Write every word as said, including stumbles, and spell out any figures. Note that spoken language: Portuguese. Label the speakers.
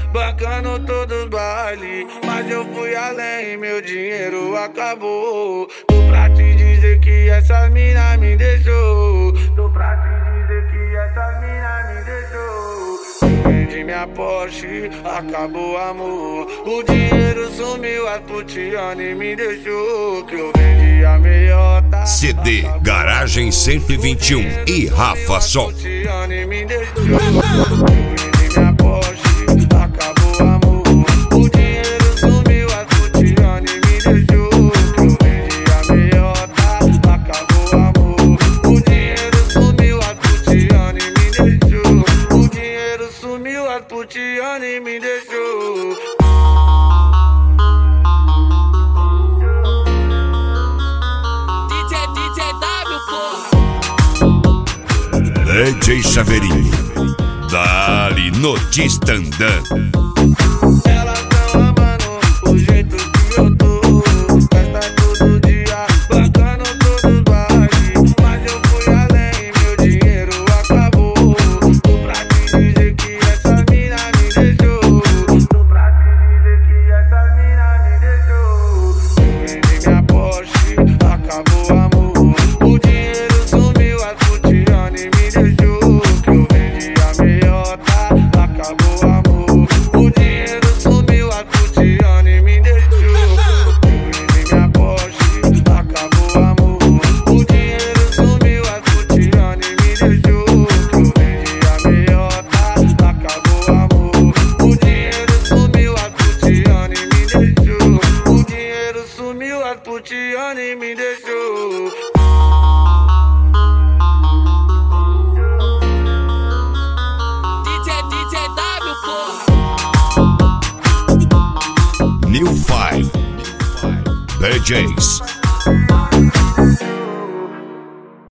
Speaker 1: bancando todos os bailes. Mas eu fui além, meu dinheiro acabou. Tô pra te dizer que essa mina me deixou. Tô pra te dizer que essa mina me deixou. Vendi minha Porsche, acabou o amor. O dinheiro sumiu, a putiane me deixou. Que eu vendi a meiota.
Speaker 2: C D Garagem cento e vinte e um e Rafa Sol.
Speaker 1: Me deixou. Vendi minha Porsche, acabou o amor. O dinheiro sumiu, a putiane me deixou. Que eu vendi a meiota, acabou o amor. O dinheiro sumiu, a putiane me deixou. O dinheiro sumiu, a putiane me deixou.
Speaker 2: D J Chaveirinho, dali no Tistandã.
Speaker 1: Elas tão amando o jeito que eu tô. Festa todo dia, bancando todos os bailes. Mas eu fui além, meu dinheiro acabou. Tô pra te dizer que essa mina me deixou. Tô pra te dizer que essa mina me deixou. Vendi minha Porsche, acabou o amor. O dinheiro sumiu, a putiane me deixou. Que eu vendi a meiota, acabou o amor. O dinheiro sumiu, a putiane me deixou. Vendi minha Porsche, acabou o amor. O dinheiro sumiu, a putiane me deixou. Que eu vendi a meiota, acabou o amor. O dinheiro sumiu, a putiane me deixou. O dinheiro sumiu, a putiane me deixou.
Speaker 2: New Five D Js.